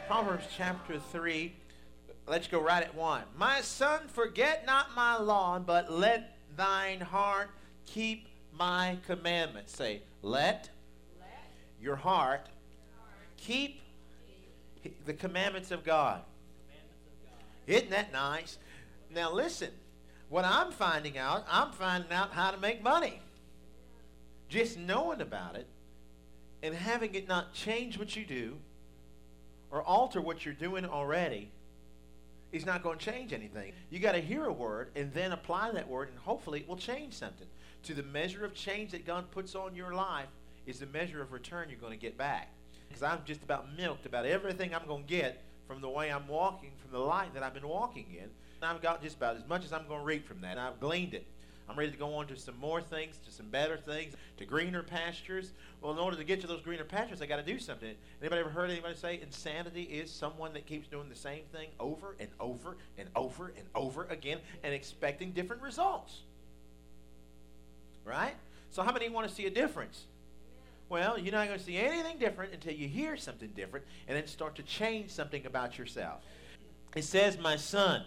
Proverbs chapter 3. Let's go right at 1. My son, forget not my law, but let thine heart keep my commandments. Say, let your heart keep the commandments of God. Isn't that nice? Now listen, what I'm finding out how to make money. Just knowing about it and having it not change what you do or alter what you're doing already is not going to change anything. You got to hear a word and then apply that word, and hopefully it will change something. To the measure of change that God puts on your life is the measure of return you're going to get back. Because I'm just about milked about everything I'm going to get from the way I'm walking, from the light that I've been walking in. And I've got just about as much as I'm going to reap from that. And I've gleaned it. I'm ready to go on to some more things, to some better things, to greener pastures. Well, in order to get to those greener pastures, I got to do something. Anybody ever heard anybody say insanity is someone that keeps doing the same thing over and over and over and over again and expecting different results? Right? So how many want to see a difference? Well, you're not going to see anything different until you hear something different and then start to change something about yourself. It says, my son,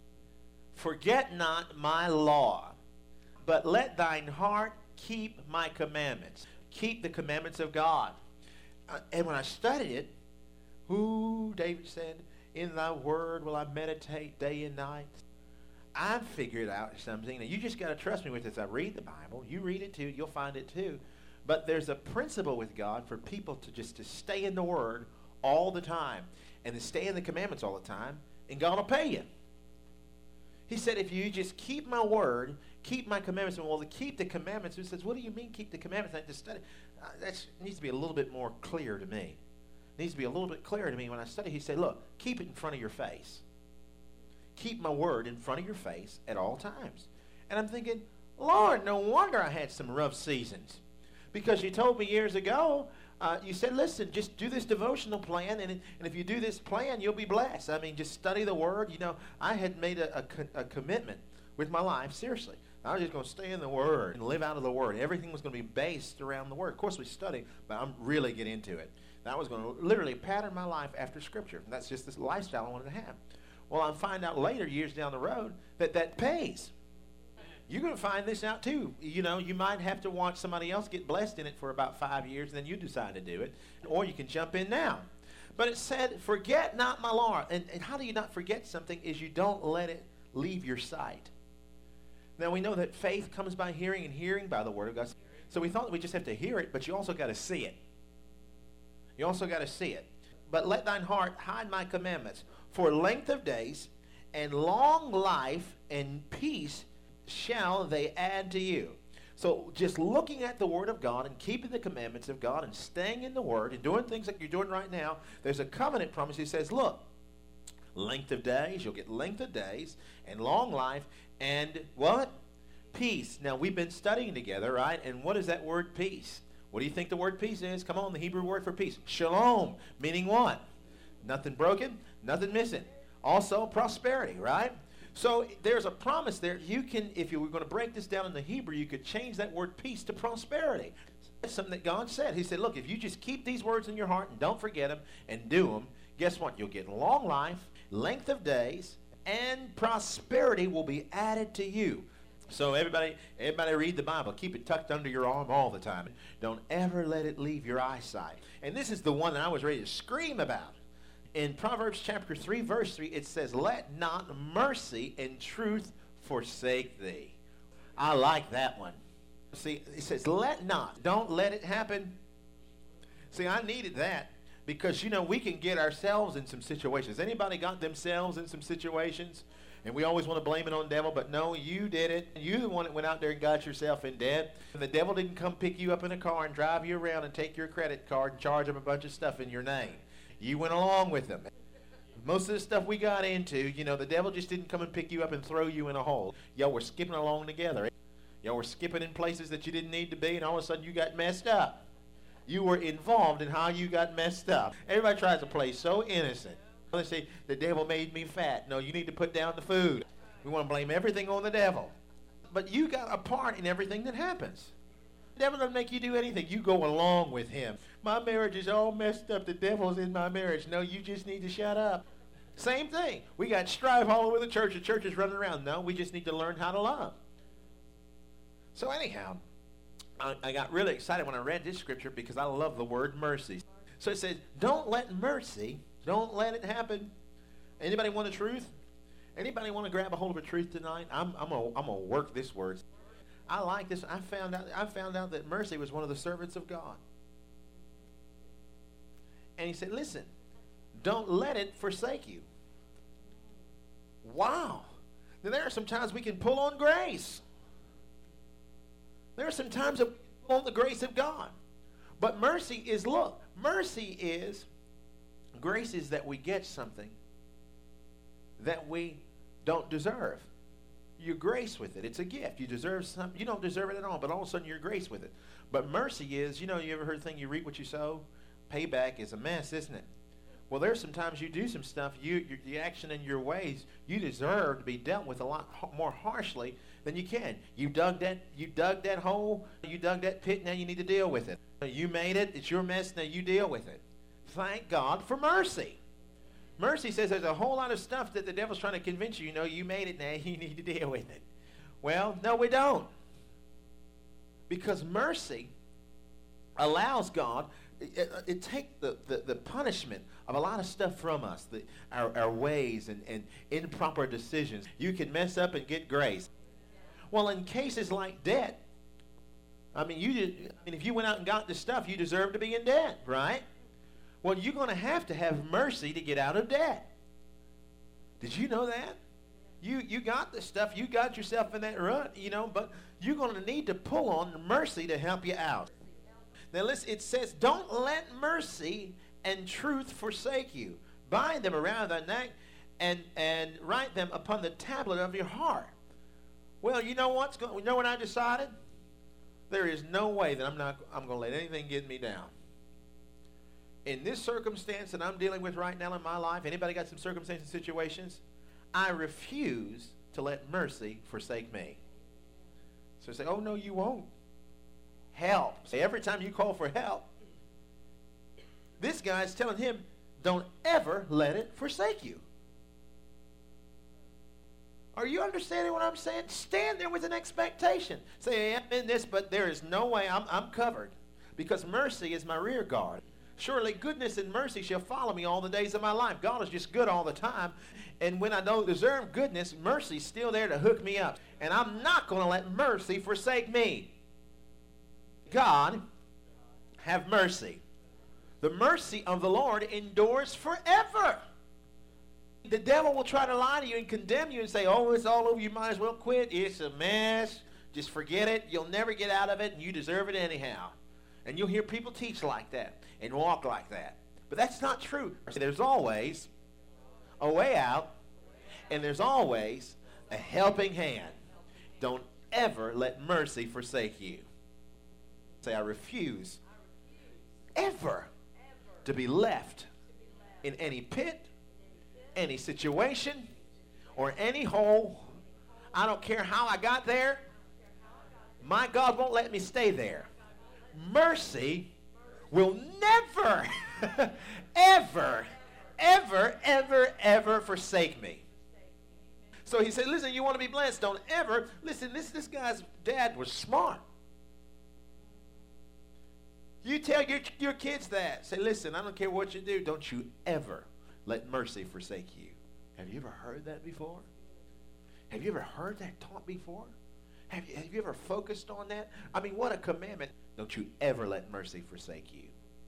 forget not my law, but let thine heart keep my commandments. Keep the commandments of God. And when I studied it, David said, in thy word will I meditate day and night. I've figured out something. Now, you just got to trust me with this. I read the Bible. You read it too. You'll find it too. But there's a principle with God for people to stay in the word all the time and to stay in the commandments all the time, and God will pay you. He said, if you just keep my word, keep my commandments. And well, to keep the commandments, who says, what do you mean keep the commandments? I just study. That needs to be a little bit more clear to me. It needs to be a little bit clearer to me when I study. He said, look, keep it in front of your face. Keep my word in front of your face at all times. And I'm thinking, Lord, no wonder I had some rough seasons. Because you told me years ago, you said, listen, just do this devotional plan, and if you do this plan, you'll be blessed. I mean, just study the word. You know, I had made a commitment with my life, seriously. I was just going to stay in the word and live out of the word. Everything was going to be based around the word. Of course, we study, but I'm really get into it. And I was going to literally pattern my life after Scripture. And that's just this lifestyle I wanted to have. Well, I find out later, years down the road, that pays. You're going to find this out too. You know, you might have to watch somebody else get blessed in it for about 5 years, and then you decide to do it. Or you can jump in now. But it said, forget not my law. And how do you not forget something is you don't let it leave your sight. Now, we know that faith comes by hearing, and hearing by the word of God. So we thought that we just have to hear it, but you also got to see it. You also got to see it. But let thine heart hide my commandments. For length of days and long life and peace shall they add to you. So just looking at the word of God and keeping the commandments of God and staying in the word and doing things like you're doing right now, there's a covenant promise. He says, look, length of days, you'll get length of days and long life and what? Peace. Now, we've been studying together, right? And what is that word peace? What do you think the word peace is? Come on, the Hebrew word for peace. Shalom, meaning what? Nothing broken, nothing missing. Also, prosperity, right? So there's a promise there. You can, if you were going to break this down in the Hebrew, you could change that word peace to prosperity. That's something that God said. He said, look, if you just keep these words in your heart and don't forget them and do them, guess what? You'll get long life, length of days, and prosperity will be added to you. So everybody read the Bible. Keep it tucked under your arm all the time. Don't ever let it leave your eyesight. And this is the one that I was ready to scream about. In Proverbs chapter 3, verse 3, it says, let not mercy and truth forsake thee. I like that one. See, it says, let not. Don't let it happen. See, I needed that because, you know, we can get ourselves in some situations. Anybody got themselves in some situations? And we always want to blame it on the devil, but no, you did it. You're the one that went out there and got yourself in debt. And the devil didn't come pick you up in a car and drive you around and take your credit card and charge them a bunch of stuff in your name. You went along with them. Most of the stuff we got into, you know, the devil just didn't come and pick you up and throw you in a hole. Y'all were skipping along together. Y'all were skipping in places that you didn't need to be, and all of a sudden you got messed up. You were involved in how you got messed up. Everybody tries to play so innocent. They say, the devil made me fat. No, you need to put down the food. We want to blame everything on the devil. But you got a part in everything that happens. The devil doesn't make you do anything. You go along with him. My marriage is all messed up. The devil's in my marriage. No, you just need to shut up. Same thing. We got strife all over the church. The church is running around. No, we just need to learn how to love. So anyhow, I got really excited when I read this scripture because I love the word mercy. So it says, don't let it happen. Anybody want the truth? Anybody want to grab a hold of a truth tonight? I'm gonna work this word. I like this. I found out that mercy was one of the servants of God. And he said, listen, don't let it forsake you. Wow. Now there are some times we can pull on grace. There are some times that we pull on the grace of God. But mercy is, look, grace is that we get something that we don't deserve. You're grace with it. It's a gift. You deserve something. You don't deserve it at all, but all of a sudden you're grace with it. But mercy is, you ever heard the thing, you reap what you sow? Payback is a mess, isn't it? Well, there's sometimes you do some stuff, the action and your ways, you deserve to be dealt with a lot more harshly than you can. You dug that hole, you dug that pit, now you need to deal with it. You made it, it's your mess, now you deal with it. Thank God for mercy. Mercy says there's a whole lot of stuff that the devil's trying to convince you, you made it, now you need to deal with it. Well, no, we don't. Because mercy allows God, it takes the punishment of a lot of stuff from us, our ways and improper decisions. You can mess up and get grace. Well, in cases like debt, if you went out and got this stuff, you deserve to be in debt, right? Well, you're going to have mercy to get out of debt. Did you know that? You got this stuff, you got yourself in that rut, but you're going to need to pull on mercy to help you out. Now listen, it says, don't let mercy and truth forsake you. Bind them around thy neck and write them upon the tablet of your heart. Well, you know what I decided? There is no way that I'm going to let anything get me down. In this circumstance that I'm dealing with right now in my life, anybody got some circumstances, situations? I refuse to let mercy forsake me. So say, oh no, you won't. Help. Say every time you call for help, this guy's telling him, don't ever let it forsake you. Are you understanding what I'm saying? Stand there with an expectation. Say, I'm in this, but there is no way I'm covered. Because mercy is my rear guard. Surely goodness and mercy shall follow me all the days of my life. God is just good all the time. And when I don't deserve goodness, mercy's still there to hook me up. And I'm not going to let mercy forsake me. God, have mercy. The mercy of the Lord endures forever. The devil will try to lie to you and condemn you and say, oh, it's all over. You might as well quit. It's a mess. Just forget it. You'll never get out of it, and you deserve it anyhow. And you'll hear people teach like that and walk like that. But that's not true. There's always a way out, and there's always a helping hand. Don't ever let mercy forsake you. Say, I refuse ever to be left in any pit, any situation, or any hole. I don't care how I got there. My God won't let me stay there. Mercy will never, ever, ever, ever, ever forsake me. So he said, listen, you want to be blessed, don't ever, listen, this guy's dad was smart. You tell your kids that. Say, listen, I don't care what you do, don't you ever let mercy forsake you. Have you ever heard that before? Have you ever heard that taught before? Have you ever focused on that? I mean, what a commandment. Don't you ever let mercy forsake you.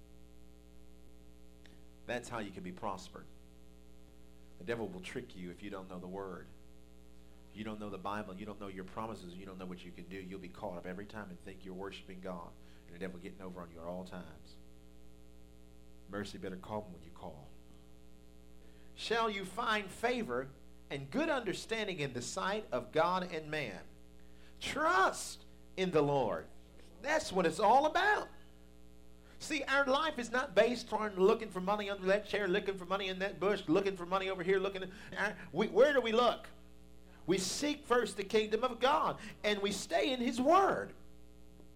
That's how you can be prospered. The devil will trick you if you don't know the word. If you don't know the Bible, you don't know your promises, you don't know what you can do, you'll be caught up every time and think you're worshiping God. And the devil getting over on you at all times. Mercy better call him when you call. Shall you find favor and good understanding in the sight of God and man? Trust in the Lord. That's what it's all about. See, our life is not based on looking for money under that chair, looking for money in that bush, looking for money over here, where do we look? We seek first the kingdom of God, and we stay in his word.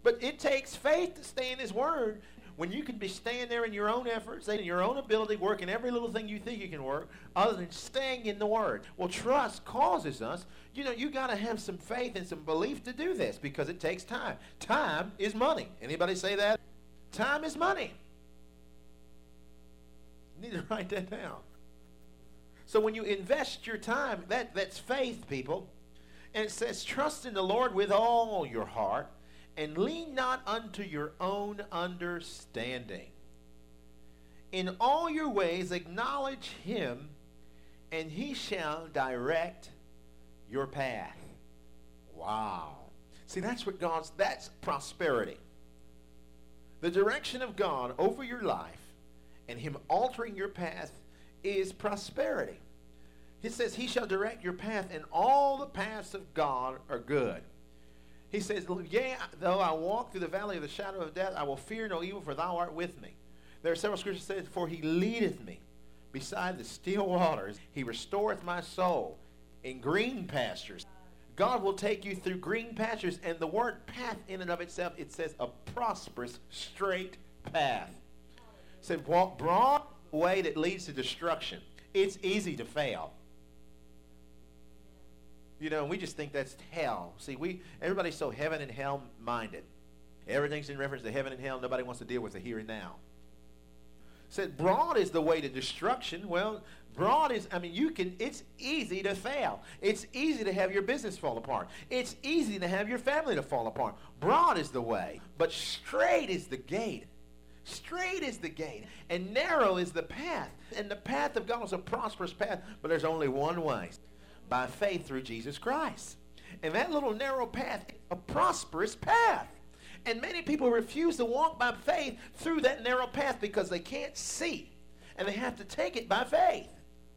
But it takes faith to stay in his word. When you can be staying there in your own efforts, in your own ability, working every little thing you think you can work, other than staying in the word. Well, trust causes us, you got to have some faith and some belief to do this because it takes time. Time is money. Anybody say that? Time is money. You need to write that down. So when you invest your time, that's faith, people. And it says, trust in the Lord with all your heart, and lean not unto your own understanding. In all your ways acknowledge him, and he shall direct your path. Wow. See, that's prosperity. The direction of God over your life and him altering your path is prosperity. He says he shall direct your path, and all the paths of God are good. He says, yea, though I walk through the valley of the shadow of death, I will fear no evil, for thou art with me. There are several scriptures that say, for he leadeth me beside the still waters. He restoreth my soul in green pastures. God will take you through green pastures, and the word path in and of itself, it says a prosperous, straight path. It said, walk broad way that leads to destruction. It's easy to fail. We just think that's hell. See, everybody's so heaven and hell minded. Everything's in reference to heaven and hell. Nobody wants to deal with the here and now. Said broad is the way to destruction. Well, broad is, it's easy to fail. It's easy to have your business fall apart. It's easy to have your family to fall apart. Broad is the way, but straight is the gate. Straight is the gate, and narrow is the path. And the path of God is a prosperous path, but there's only one way. By faith through Jesus Christ. And that little narrow path is a prosperous path. And many people refuse to walk by faith through that narrow path because they can't see. And they have to take it by faith.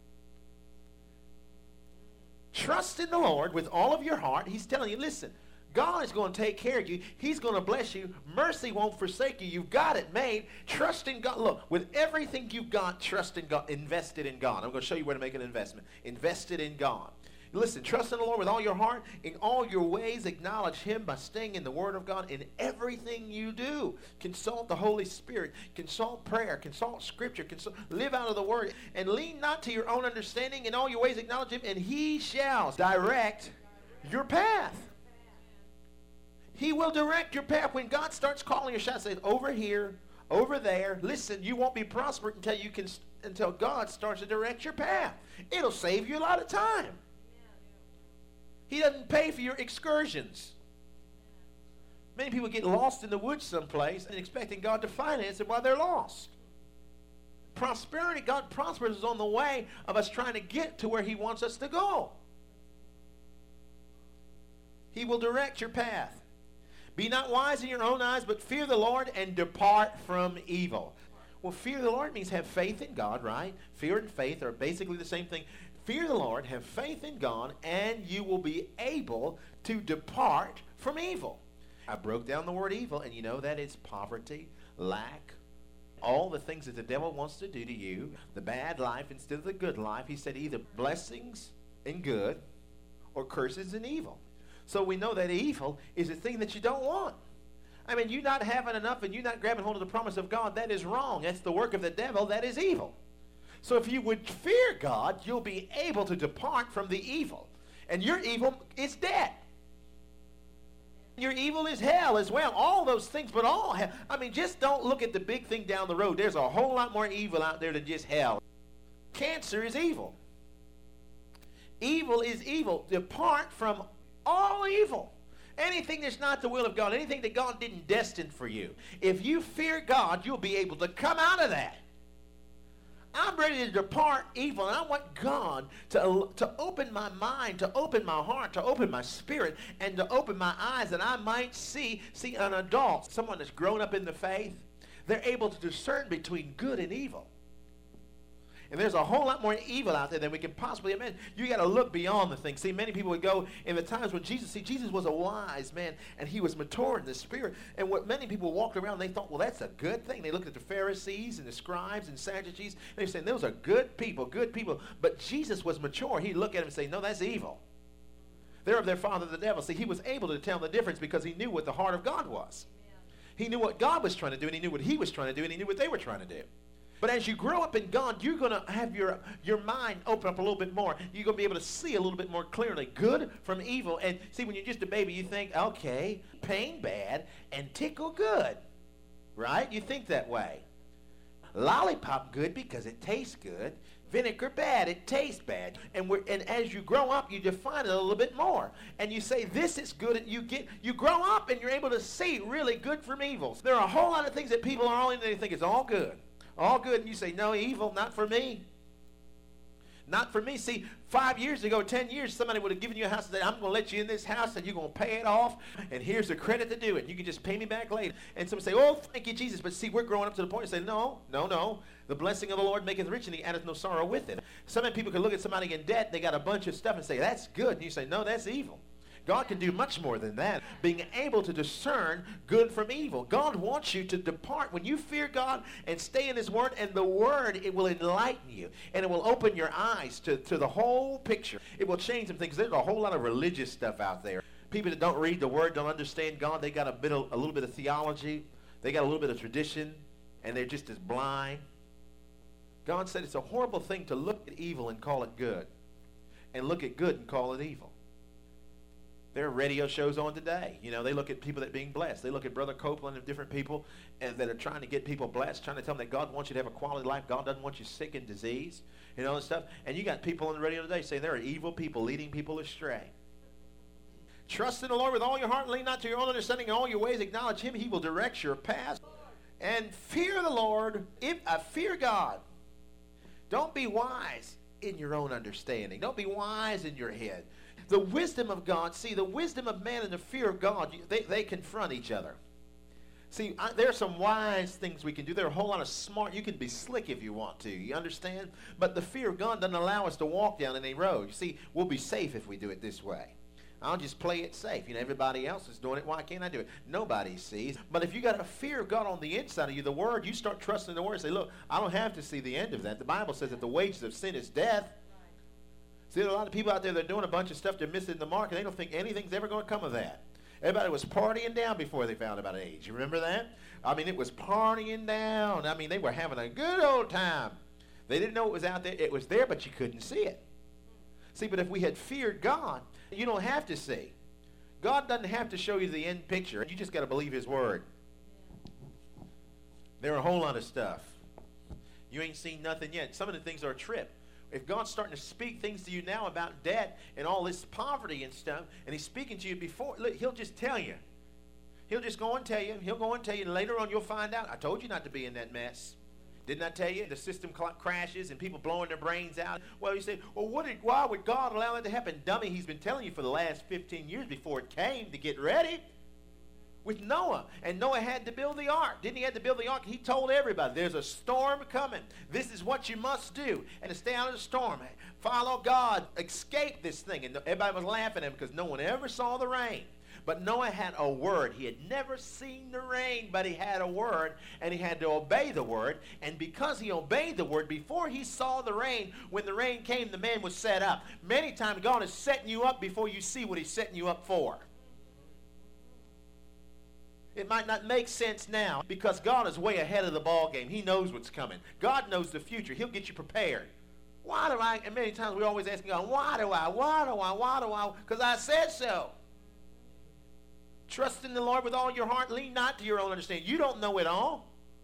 Trust in the Lord with all of your heart. He's telling you, listen, God is going to take care of you. He's going to bless you. Mercy won't forsake you. You've got it made. Trust in God. Look, with everything you've got, trust in God. Invested in God. I'm going to show you where to make an investment. Invested in God. Listen, trust in the Lord with all your heart. In all your ways, acknowledge him by staying in the word of God in everything you do. Consult the Holy Spirit. Consult prayer. Consult scripture. Live out of the word. And lean not to your own understanding. In all your ways, acknowledge him, and he shall direct your path. He will direct your path. When God starts calling your shots, says, over here, over there. Listen, you won't be prospered until God starts to direct your path. It'll save you a lot of time. He doesn't pay for your excursions. Many people get lost in the woods someplace and expecting God to finance it while they're lost. Prosperity, God prospers us on the way of us trying to get to where he wants us to go. He will direct your path. Be not wise in your own eyes, but fear the Lord and depart from evil. Well, fear the Lord means have faith in God, right? Fear and faith are basically the same thing. Fear the Lord, have faith in God, and you will be able to depart from evil. I broke down the word evil, and you know that it's poverty, lack, all the things that the devil wants to do to you, the bad life instead of the good life. He said either blessings and good or curses and evil. So we know that evil is a thing that you don't want. You not having enough and you not grabbing hold of the promise of God, that is wrong. That's the work of the devil. That is evil. So if you would fear God, you'll be able to depart from the evil. And your evil is death. Your evil is hell as well. All those things, but all hell. Just don't look at the big thing down the road. There's a whole lot more evil out there than just hell. Cancer is evil. Evil is evil. Depart from all evil. Anything that's not the will of God, anything that God didn't destine for you. If you fear God, you'll be able to come out of that. I'm ready to depart evil, and I want God to open my mind, to open my heart, to open my spirit, and to open my eyes that I might see an adult, someone that's grown up in the faith. They're able to discern between good and evil. And there's a whole lot more evil out there than we can possibly imagine. You got to look beyond the thing. See, many people would go in the times when Jesus was a wise man, and he was mature in the spirit. And what many people walked around, they thought, well, that's a good thing. They looked at the Pharisees and the scribes and Sadducees, and they said, those are good people, good people. But Jesus was mature. He'd look at them and say, no, that's evil. They're of their father, the devil. See, he was able to tell the difference because he knew what the heart of God was. He knew what God was trying to do, and he knew what he was trying to do, and he knew what they were trying to do. But as you grow up in God, you're going to have your mind open up a little bit more. You're going to be able to see a little bit more clearly good from evil. And see, when you're just a baby, you think, okay, pain bad and tickle good, right? You think that way. Lollipop good because it tastes good. Vinegar bad, it tastes bad. And as you grow up, you define it a little bit more. And you say, this is good. And you grow up and you're able to see really good from evil. There are a whole lot of things that people are they think is all good. All good. And you say, no, evil, not for me. Not for me. See, 5 years ago, 10 years, somebody would have given you a house and said, I'm going to let you in this house and you're going to pay it off. And here's the credit to do it. You can just pay me back later. And someone say, oh, thank you, Jesus. But see, we're growing up to the point and say, no. The blessing of the Lord maketh rich and he addeth no sorrow with it. Some people can look at somebody in debt. They got a bunch of stuff and say, that's good. And you say, no, that's evil. God can do much more than that. Being able to discern good from evil. God wants you to depart. When you fear God and stay in his word, and the word, it will enlighten you. And it will open your eyes to the whole picture. It will change some things. There's a whole lot of religious stuff out there. People that don't read the word, don't understand God. They got a little bit of theology. They got a little bit of tradition. And they're just as blind. God said it's a horrible thing to look at evil and call it good. And look at good and call it evil. There are radio shows on today. You know, they look at people that are being blessed. They look at Brother Copeland and different people that are trying to get people blessed, trying to tell them that God wants you to have a quality life. God doesn't want you sick and diseased, and all this stuff. And you got people on the radio today saying there are evil people leading people astray. Trust in the Lord with all your heart and lean not to your own understanding. In all your ways acknowledge him. He will direct your path. And fear the Lord. Fear God. Don't be wise in your own understanding. Don't be wise in your head. The wisdom of God, see, the wisdom of man and the fear of God, they confront each other. See, there are some wise things we can do. There are a whole lot of smart. You can be slick if you want to. You understand? But the fear of God doesn't allow us to walk down any road. You see, we'll be safe if we do it this way. I'll just play it safe. You know, everybody else is doing it. Why can't I do it? Nobody sees. But if you got a fear of God on the inside of you, the word, you start trusting the word and say, look, I don't have to see the end of that. The Bible says that the wages of sin is death. See, there are a lot of people out there that are doing a bunch of stuff, they're missing the mark, and they don't think anything's ever going to come of that. Everybody was partying down before they found about AIDS. You remember that? I mean, it was partying down. I mean, they were having a good old time. They didn't know it was out there. It was there, but you couldn't see it. See, but if we had feared God, you don't have to see. God doesn't have to show you the end picture. You just got to believe his word. There are a whole lot of stuff. You ain't seen nothing yet. Some of the things are a trip. If God's starting to speak things to you now about debt and all this poverty and stuff, and he's speaking to you before, look, he'll just tell you. He'll just go and tell you. He'll go and tell you, and later on you'll find out. I told you not to be in that mess. Didn't I tell you? The system crashes and people blowing their brains out. Well, you say, well, why would God allow that to happen? Dummy, he's been telling you for the last 15 years before it came to get ready. With Noah. And Noah had to build the ark. Didn't he have to build the ark? He told everybody, there's a storm coming. This is what you must do. And to stay out of the storm. Follow God. Escape this thing. And everybody was laughing at him because no one ever saw the rain. But Noah had a word. He had never seen the rain, but he had a word. And he had to obey the word. And because he obeyed the word, before he saw the rain, when the rain came, the man was set up. Many times God is setting you up before you see what he's setting you up for. It might not make sense now because God is way ahead of the ball game. He knows what's coming. God knows the future. He'll get you prepared. Why do I? And many times we're always asking God, why do I? Because I said so. Trust in the Lord with all your heart. Lean not to your own understanding. You don't know it all.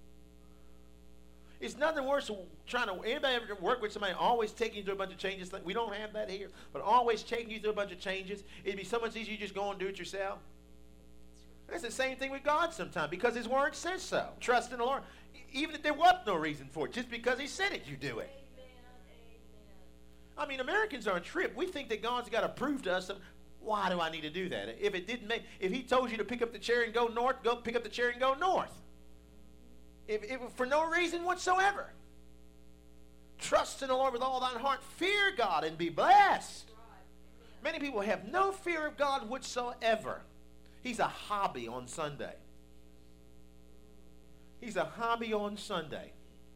It's nothing worse than anybody ever work with somebody always taking you through a bunch of changes? We don't have that here. But always taking you through a bunch of changes. It'd be so much easier you just go and do it yourself. It's the same thing with God sometimes because his word says so. Trust in the Lord. Even if there was no reason for it, just because he said it, you do it. Amen. I mean, Americans are on a trip. We think that God's got to prove to us, why do I need to do that? If he told you to pick up the chair and go north, go pick up the chair and go north. If for no reason whatsoever. Trust in the Lord with all thine heart. Fear God and be blessed. Many people have no fear of God whatsoever. He's a hobby on Sunday. He's a hobby on Sunday.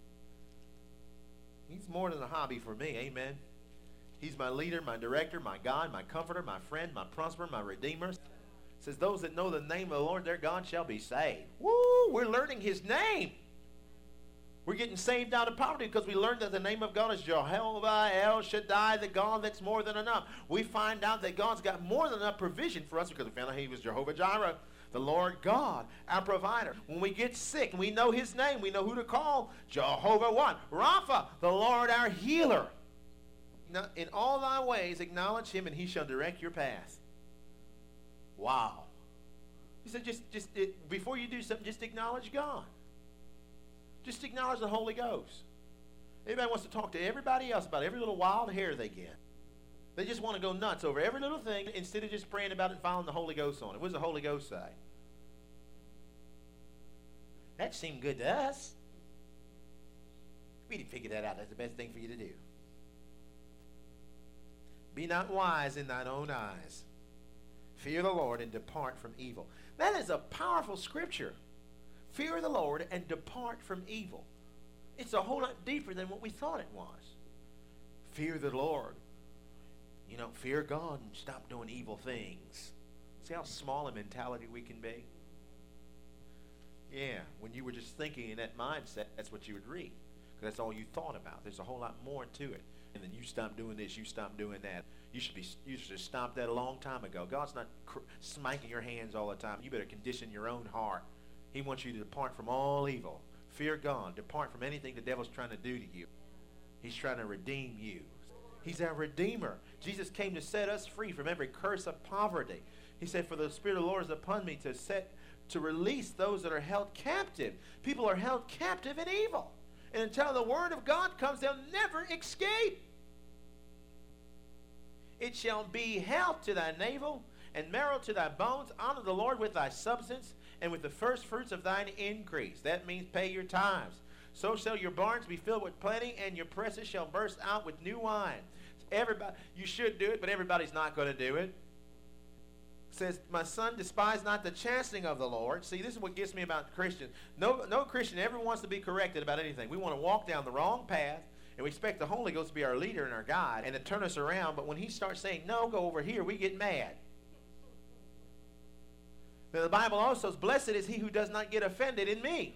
He's more than a hobby for me, amen. He's my leader, my director, my God, my comforter, my friend, my prosperer, my redeemer. It says, those that know the name of the Lord their God shall be saved. Woo! We're learning his name. We're getting saved out of poverty because we learned that the name of God is Jehovah El Shaddai, the God that's more than enough. We find out that God's got more than enough provision for us because we found out he was Jehovah Jireh, the Lord God, our provider. When we get sick, we know his name. We know who to call. Jehovah what? Rapha, the Lord our healer. Now, in all thy ways acknowledge him, and he shall direct your path. Wow. He said, before you do something, just acknowledge God. Just acknowledge the Holy Ghost. Everybody wants to talk to everybody else about every little wild hair they get. They just want to go nuts over every little thing instead of just praying about it and following the Holy Ghost on it. What does the Holy Ghost say? That seemed good to us. We didn't figure that out. That's the best thing for you to do. Be not wise in thine own eyes. Fear the Lord and depart from evil. That is a powerful scripture. Fear the Lord and depart from evil. It's a whole lot deeper than what we thought it was. Fear the Lord. You know, fear God and stop doing evil things. See how small a mentality we can be? Yeah, when you were just thinking in that mindset, that's what you would read. Because that's all you thought about. There's a whole lot more to it. And then you stop doing this, you stop doing that. You should have stopped that a long time ago. God's not smacking your hands all the time. You better condition your own heart. He wants you to depart from all evil. Fear God. Depart from anything the devil's trying to do to you. He's trying to redeem you. He's our Redeemer. Jesus came to set us free from every curse of poverty. He said, for the Spirit of the Lord is upon me to release those that are held captive. People are held captive in evil. And until the word of God comes, they'll never escape. It shall be health to thy navel and marrow to thy bones. Honor the Lord with thy substance and with the first fruits of thine increase. That means pay your tithes. So shall your barns be filled with plenty, and your presses shall burst out with new wine. Everybody, you should do it, but everybody's not going to do it. It says, my son, despise not the chastening of the Lord. See, this is what gets me about Christians. No Christian ever wants to be corrected about anything. We want to walk down the wrong path, and we expect the Holy Ghost to be our leader and our guide and to turn us around. But when he starts saying, no, go over here, we get mad. Now, the Bible also says, blessed is he who does not get offended in me.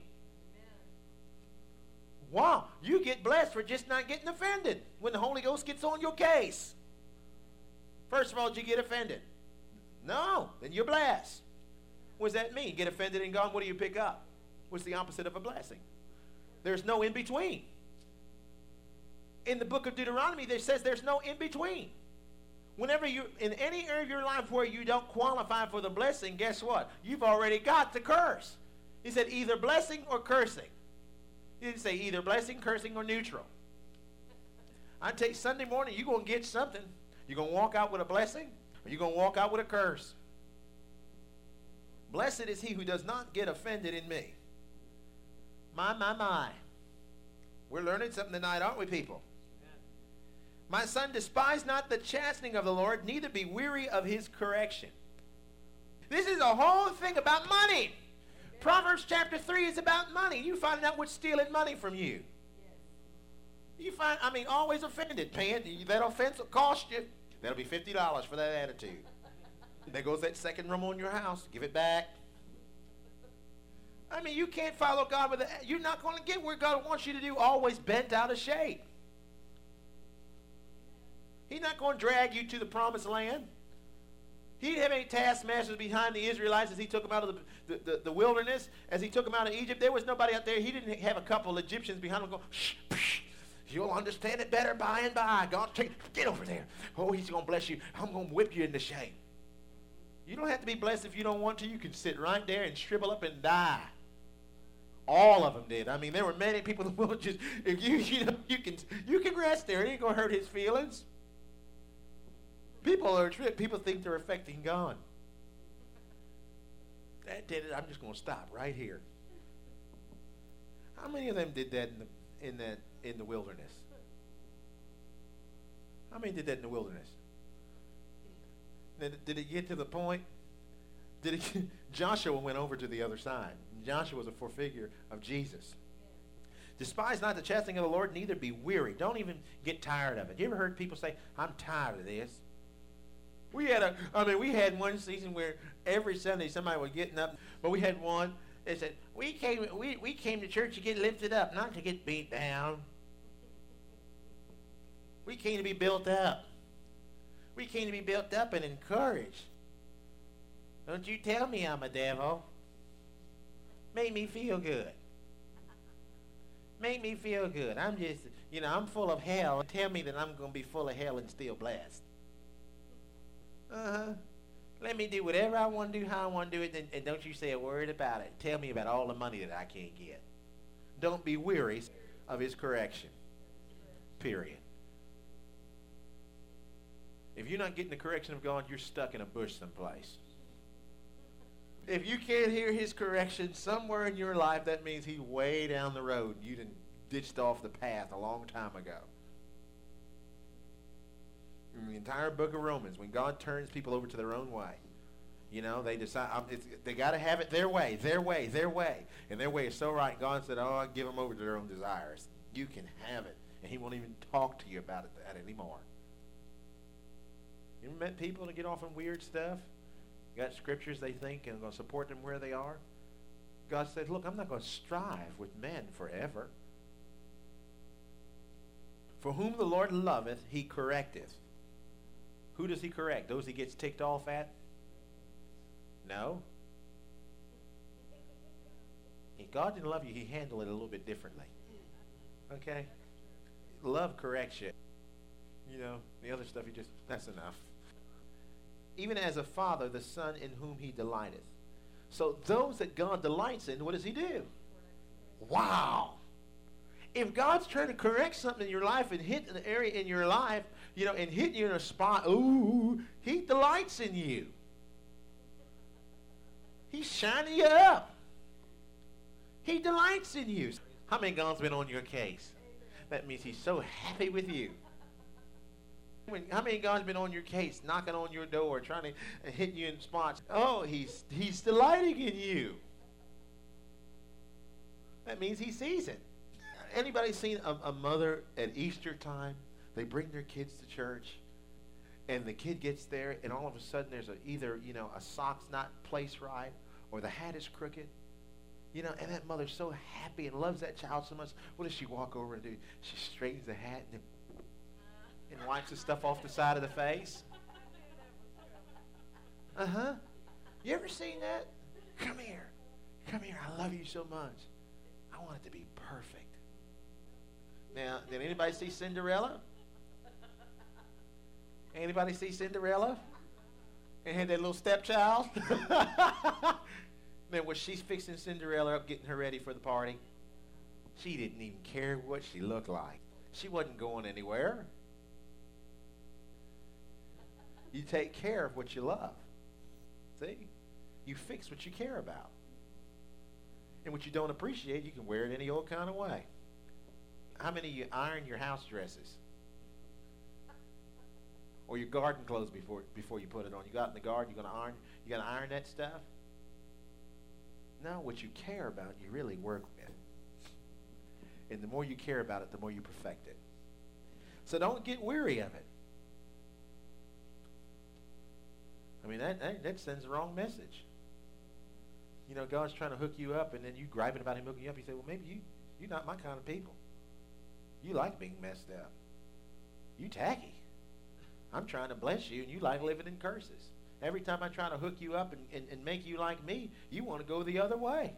Wow, you get blessed for just not getting offended when the Holy Ghost gets on your case. First of all, did you get offended? No, then you're blessed. What does that mean? Get offended in God, what do you pick up? What's the opposite of a blessing? There's no in between. In the book of Deuteronomy, there says there's no in between. Whenever you, in any area of your life where you don't qualify for the blessing, guess what? You've already got the curse. He said either blessing or cursing. He didn't say either blessing, cursing, or neutral. I tell you, Sunday morning, you're going to get something. You're going to walk out with a blessing, or you're going to walk out with a curse. Blessed is he who does not get offended in me. My. We're learning something tonight, aren't we, people? My son, despise not the chastening of the Lord, neither be weary of his correction. This is a whole thing about money. Proverbs chapter 3 is about money. You find out what's stealing money from you. You find, always offended. That offense will cost you. That'll be $50 for that attitude. There goes that second room on your house. Give it back. You can't follow God with that. You're not going to get where God wants you to do, always bent out of shape. He's not going to drag you to the promised land. He didn't have any taskmasters behind the Israelites as he took them out of the wilderness, as he took them out of Egypt. There was nobody out there. He didn't have a couple of Egyptians behind him going, shh, psh, you'll understand it better by and by. God, get over there. Oh, he's going to bless you. I'm going to whip you into shape. You don't have to be blessed if you don't want to. You can sit right there and shrivel up and die. All of them did. There were many people that will just, if you can rest there. It ain't going to hurt his feelings. People think they're affecting God. That did it. I'm just going to stop right here. How many of them did that in the wilderness? How many did that in the wilderness? Did it get to the point? Joshua went over to the other side. Joshua was a forefigure of Jesus. Despise not the chastening of the Lord, neither be weary. Don't even get tired of it. You ever heard people say, I'm tired of this? We had one season where every Sunday somebody was getting up, but we had one that said, we came to church to get lifted up, not to get beat down. We came to be built up. We came to be built up and encouraged. Don't you tell me I'm a devil. Make me feel good. Make me feel good. I'm just, I'm full of hell. Tell me that I'm going to be full of hell and still blessed. Let me do whatever I want to do, how I want to do it, and don't you say a word about it. Tell me about all the money that I can't get. Don't be weary of his correction. Period. If you're not getting the correction of God, you're stuck in a bush someplace. If you can't hear his correction somewhere in your life, that means he's way down the road. You done ditched off the path a long time ago. In the entire book of Romans, when God turns people over to their own way, they decide they got to have it their way. And their way is so right, God said, I'll give them over to their own desires. You can have it. And he won't even talk to you about that anymore. You ever met people that get off on weird stuff? Got scriptures they think are going to support them where they are? God said, look, I'm not going to strive with men forever. For whom the Lord loveth, he correcteth. Who does he correct? Those he gets ticked off at? No. If God didn't love you, he'd handle it a little bit differently. Okay? Love corrects you. The other stuff, that's enough. Even as a father, the son in whom he delighteth. So those that God delights in, what does he do? Wow. If God's trying to correct something in your life and hit an area in your life, and hit you in a spot, he delights in you. He's shining you up. He delights in you. How many God's been on your case? That means he's so happy with you. How many God's been on your case, knocking on your door, trying to hit you in spots? Oh, he's delighting in you. That means he sees it. Anybody seen a mother at Easter time? They bring their kids to church, and the kid gets there, and all of a sudden there's either a sock's not placed right, or the hat is crooked. And that mother's so happy and loves that child so much. What does she walk over and do? She straightens the hat and wipes the stuff off the side of the face. You ever seen that? Come here. I love you so much. I want it to be perfect. Now, did anybody see Cinderella? Anybody see Cinderella? And had that little stepchild? Man, was she fixing Cinderella up, getting her ready for the party? She didn't even care what she looked like. She wasn't going anywhere. You take care of what you love. See? You fix what you care about. And what you don't appreciate, you can wear it any old kind of way. How many of you iron your house dresses? Or your garden clothes before you put it on? You go out in the garden, you're gonna iron that stuff? No, what you care about, you really work with. And the more you care about it, the more you perfect it. So don't get weary of it. I mean, that sends the wrong message. God's trying to hook you up, and then you griping about him hooking you up. You say, well, maybe you're not my kind of people. You like being messed up. You tacky. I'm trying to bless you, and you like living in curses. Every time I try to hook you up and make you like me, you want to go the other way.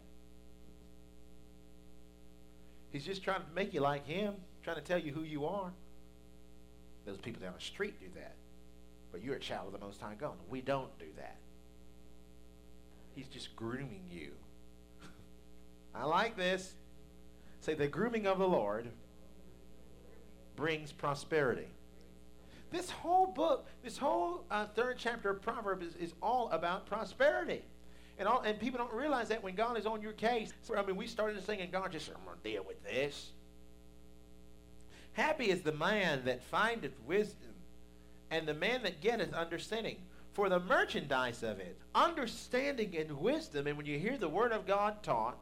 He's just trying to make you like him, trying to tell you who you are. Those people down the street do that. But you're a child of the Most High God. We don't do that. He's just grooming you. I like this. Say, the grooming of the Lord brings prosperity. This whole book, this whole third chapter of Proverbs is all about prosperity. And people don't realize that when God is on your case. We started singing, God just said, I'm going to deal with this. Happy is the man that findeth wisdom, and the man that getteth understanding. For the merchandise of it, understanding and wisdom. And when you hear the word of God taught,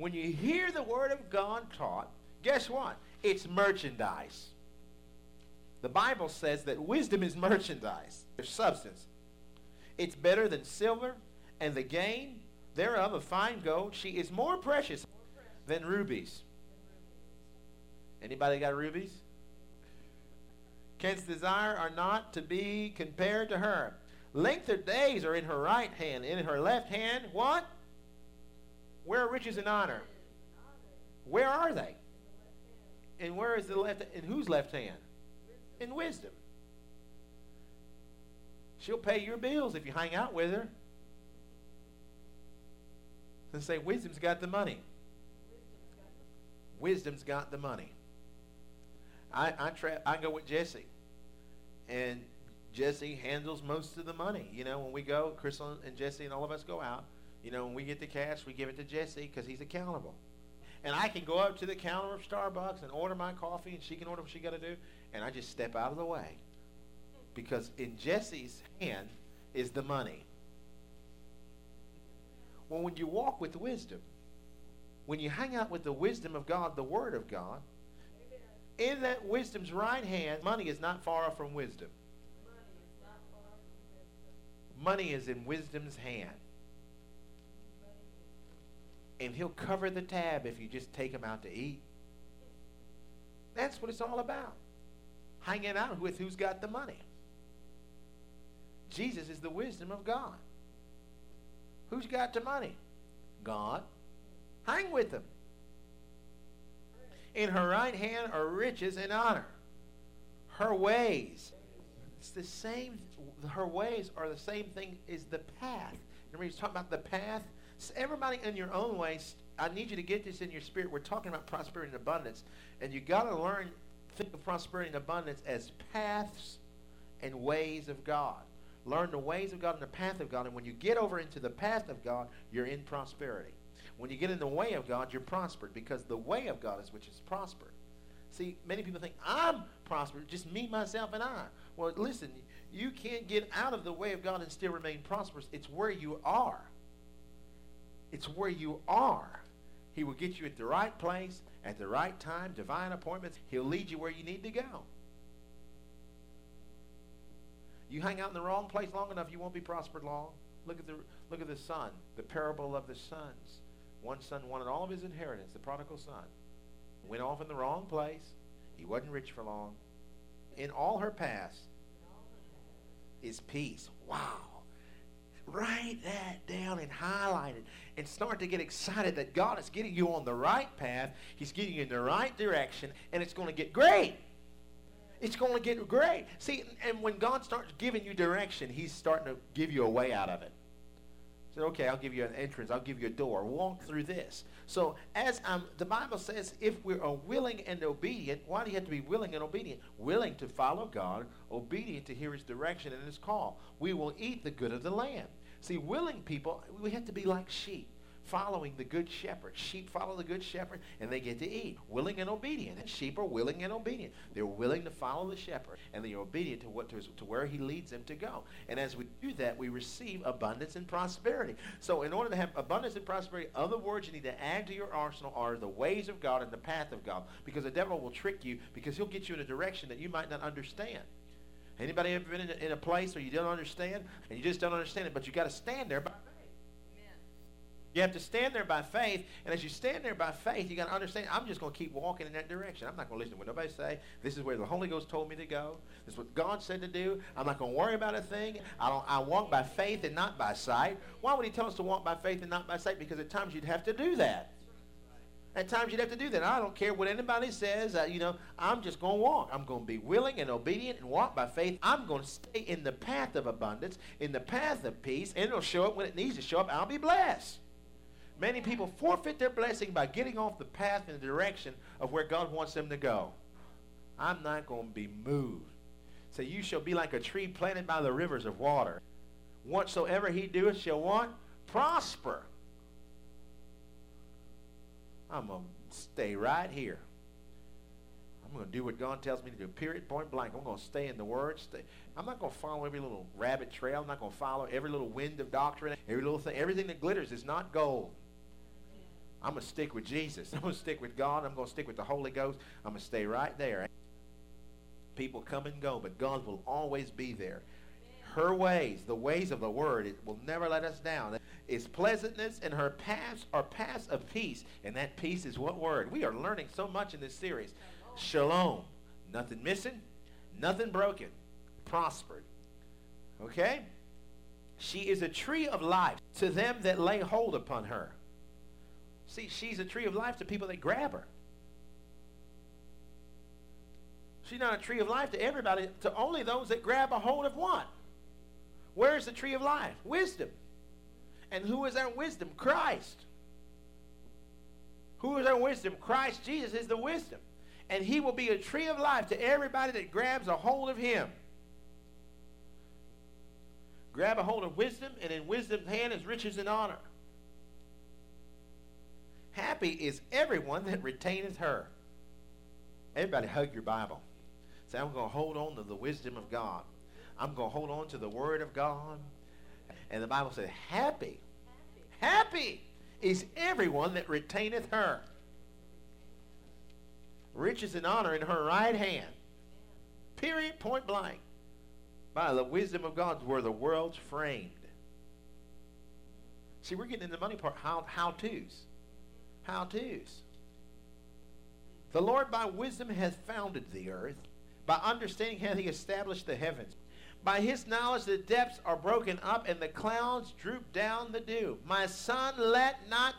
guess what? It's merchandise. The Bible says that wisdom is merchandise, or substance. It's better than silver, and the gain thereof of fine gold. She is more precious than rubies. Anybody got rubies? Canst desire are not to be compared to her. Length of days are in her right hand. In her left hand, what? Where are riches and honor? Where are they? And where is the left? In whose left hand? In wisdom. She'll pay your bills if you hang out with her. And say, wisdom's got the money. Wisdom's got the money. I go with Jesse, and Jesse handles most of the money. You know, when we go, Crystal and Jesse and all of us go out, you know, when we get the cash, we give it to Jesse because he's accountable. And I can go up to the counter of Starbucks and order my coffee, and she can order what she got to do, and I just step out of the way. Because in Jesse's hand is the money. Well, when you walk with wisdom, when you hang out with the wisdom of God, the Word of God, in that wisdom's right hand, money is not far off from wisdom. Money is in wisdom's hand. And he'll cover the tab if you just take him out to eat. That's what it's all about. Hanging out with who's got the money. Jesus is the wisdom of God. Who's got the money? God. Hang with him. In her right hand are riches and honor. Her ways. It's the same. Her ways are the same thing as the path. Remember he's talking about the path? So everybody in your own ways, I need you to get this in your spirit. We're talking about prosperity and abundance. And you got to learn, think of prosperity and abundance as paths and ways of God. Learn the ways of God and the path of God. And when you get over into the path of God, you're in prosperity. When you get in the way of God, you're prospered, because the way of God is which is prospered. See, many people think, I'm prospered, just me, myself, and I. Well, listen, you can't get out of the way of God and still remain prosperous. It's where you are. It's where you are. He will get you at the right place, at the right time, divine appointments. He'll lead you where you need to go. You hang out in the wrong place long enough, you won't be prospered long. Look at the son, the parable of the sons. One son wanted all of his inheritance, the prodigal son. Went off in the wrong place. He wasn't rich for long. In all her past is peace. Wow. Write that down and highlight it and start to get excited that God is getting you on the right path. He's getting you in the right direction, and it's going to get great. It's going to get great. See, and when God starts giving you direction, he's starting to give you a way out of it. He said, okay, I'll give you an entrance. I'll give you a door. Walk through this. So as the Bible says, if we are willing and obedient, why do you have to be willing and obedient? Willing to follow God, obedient to hear his direction and his call. We will eat the good of the land. See, willing people, we have to be like sheep, following the good shepherd. Sheep follow the good shepherd, and they get to eat. Willing and obedient. And sheep are willing and obedient. They're willing to follow the shepherd, and they're obedient to where he leads them to go. And as we do that, we receive abundance and prosperity. So in order to have abundance and prosperity, other words you need to add to your arsenal are the ways of God and the path of God. Because the devil will trick you, because he'll get you in a direction that you might not understand. Anybody ever been in a place where you don't understand, and you just don't understand it, but you got to stand there by faith. Amen. You have to stand there by faith, and as you stand there by faith, you got to understand, I'm just going to keep walking in that direction. I'm not going to listen to what nobody say. This is where the Holy Ghost told me to go. This is what God said to do. I'm not going to worry about a thing. I walk by faith and not by sight. Why would he tell us to walk by faith and not by sight? Because at times you'd have to do that. At times you'd have to do that. I don't care what anybody says. I'm just going to walk. I'm going to be willing and obedient and walk by faith. I'm going to stay in the path of abundance, in the path of peace, and it'll show up when it needs to show up. I'll be blessed. Many people forfeit their blessing by getting off the path in the direction of where God wants them to go. I'm not going to be moved. So you shall be like a tree planted by the rivers of water. Whatsoever he doeth shall what? Prosper. I'm going to stay right here. I'm going to do what God tells me to do, period, point blank. I'm going to stay in the Word. I'm not going to follow every little rabbit trail. I'm not going to follow every little wind of doctrine, every little thing. Everything that glitters is not gold. I'm going to stick with Jesus. I'm going to stick with God. I'm going to stick with the Holy Ghost. I'm going to stay right there. People come and go, but God will always be there. Her ways, the ways of the word, it will never let us down. It's pleasantness, and her paths are paths of peace. And that peace is what word? We are learning so much in this series. Shalom. Nothing missing, nothing broken. Prospered. Okay? She is a tree of life to them that lay hold upon her. See, she's a tree of life to people that grab her. She's not a tree of life to everybody, to only those that grab a hold of what? Where is the tree of life? Wisdom. And who is our wisdom? Christ. Who is our wisdom? Christ Jesus is the wisdom. And he will be a tree of life to everybody that grabs a hold of him. Grab a hold of wisdom, and in wisdom's hand is riches and honor. Happy is everyone that retaineth her. Everybody hug your Bible. Say, I'm going to hold on to the wisdom of God. I'm going to hold on to the word of God. And the Bible says, happy is everyone that retaineth her. Riches and honor in her right hand. Period, point blank. By the wisdom of God were the worlds framed. See, we're getting in the money part. How-tos. How-tos. The Lord by wisdom hath founded the earth. By understanding hath he established the heavens. By his knowledge the depths are broken up, and the clouds droop down the dew. My son, let not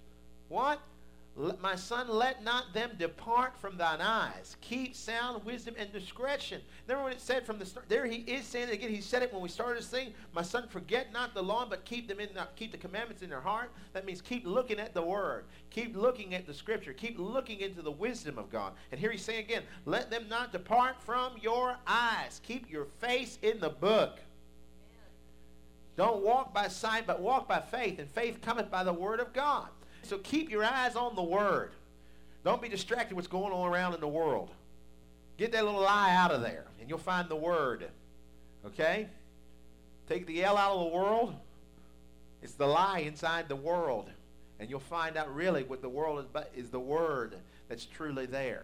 my son, let not them depart from thine eyes. Keep sound wisdom and discretion. Remember when it said from the start? There he is saying it again. He said it when we started to sing. My son, forget not the law, but keep the commandments in their heart. That means keep looking at the word. Keep looking at the scripture. Keep looking into the wisdom of God. And here he's saying again, let them not depart from your eyes. Keep your face in the book. Don't walk by sight, but walk by faith. And faith cometh by the word of God. So keep your eyes on the word. Don't be distracted what's going on around in the world. Get that little lie out of there, and you'll find the word. Okay? Take the L out of the world. It's the lie inside the world. And you'll find out really what the world is the word that's truly there.